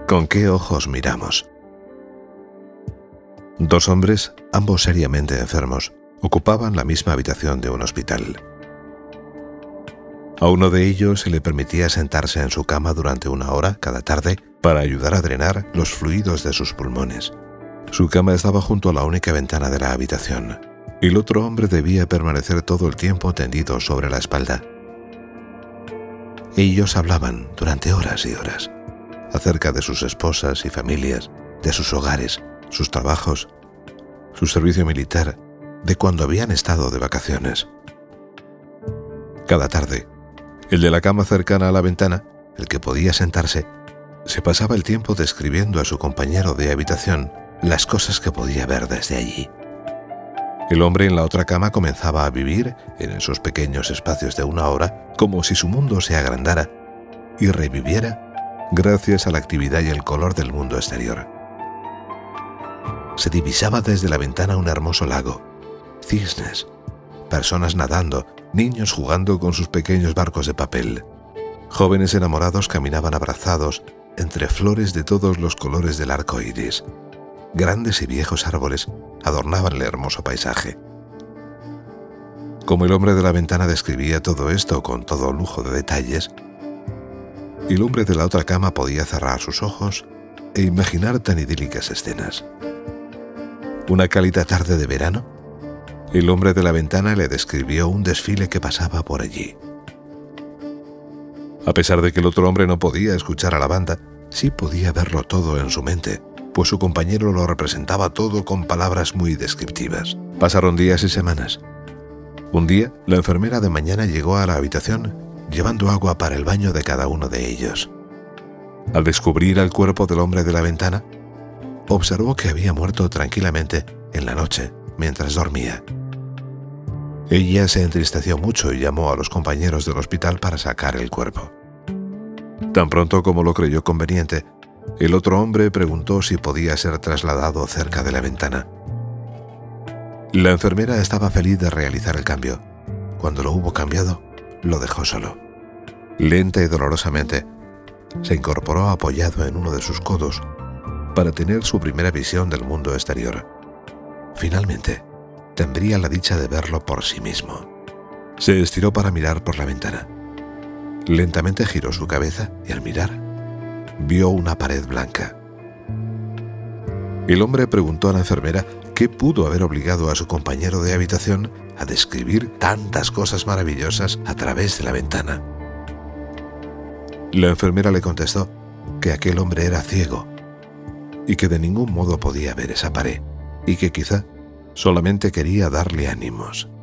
¿Con qué ojos miramos? Dos hombres, ambos seriamente enfermos, ocupaban la misma habitación de un hospital. A uno de ellos se le permitía sentarse en su cama durante 1 hora cada tarde para ayudar a drenar los fluidos de sus pulmones. Su cama estaba junto a la única ventana de la habitación. El otro hombre debía permanecer todo el tiempo tendido sobre la espalda. Ellos hablaban durante horas y horas acerca de sus esposas y familias, de sus hogares, sus trabajos, su servicio militar, de cuando habían estado de vacaciones. Cada tarde, el de la cama cercana a la ventana, el que podía sentarse, se pasaba el tiempo describiendo a su compañero de habitación las cosas que podía ver desde allí. El hombre en la otra cama comenzaba a vivir en esos pequeños espacios de 1 hora como si su mundo se agrandara y reviviera gracias a la actividad y el color del mundo exterior. Se divisaba desde la ventana un hermoso lago, cisnes, personas nadando, niños jugando con sus pequeños barcos de papel. Jóvenes enamorados caminaban abrazados entre flores de todos los colores del arco iris. Grandes y viejos árboles adornaban el hermoso paisaje. Como el hombre de la ventana describía todo esto con todo lujo de detalles, el hombre de la otra cama podía cerrar sus ojos e imaginar tan idílicas escenas. Una cálida tarde de verano, el hombre de la ventana le describió un desfile que pasaba por allí. A pesar de que el otro hombre no podía escuchar a la banda, sí podía verlo todo en su mente, pues su compañero lo representaba todo con palabras muy descriptivas. Pasaron días y semanas. Un día, la enfermera de mañana llegó a la habitación llevando agua para el baño de cada uno de ellos. Al descubrir el cuerpo del hombre de la ventana, observó que había muerto tranquilamente en la noche mientras dormía. Ella se entristeció mucho y llamó a los compañeros del hospital para sacar el cuerpo. Tan pronto como lo creyó conveniente, el otro hombre preguntó si podía ser trasladado cerca de la ventana. La enfermera estaba feliz de realizar el cambio. Cuando lo hubo cambiado, lo dejó solo. Lenta y dolorosamente, se incorporó apoyado en uno de sus codos para tener su primera visión del mundo exterior. Finalmente, tendría la dicha de verlo por sí mismo. Se estiró para mirar por la ventana. Lentamente giró su cabeza y al mirar, vio una pared blanca. El hombre preguntó a la enfermera qué pudo haber obligado a su compañero de habitación a describir tantas cosas maravillosas a través de la ventana. La enfermera le contestó que aquel hombre era ciego y que de ningún modo podía ver esa pared y que quizá solamente quería darle ánimos.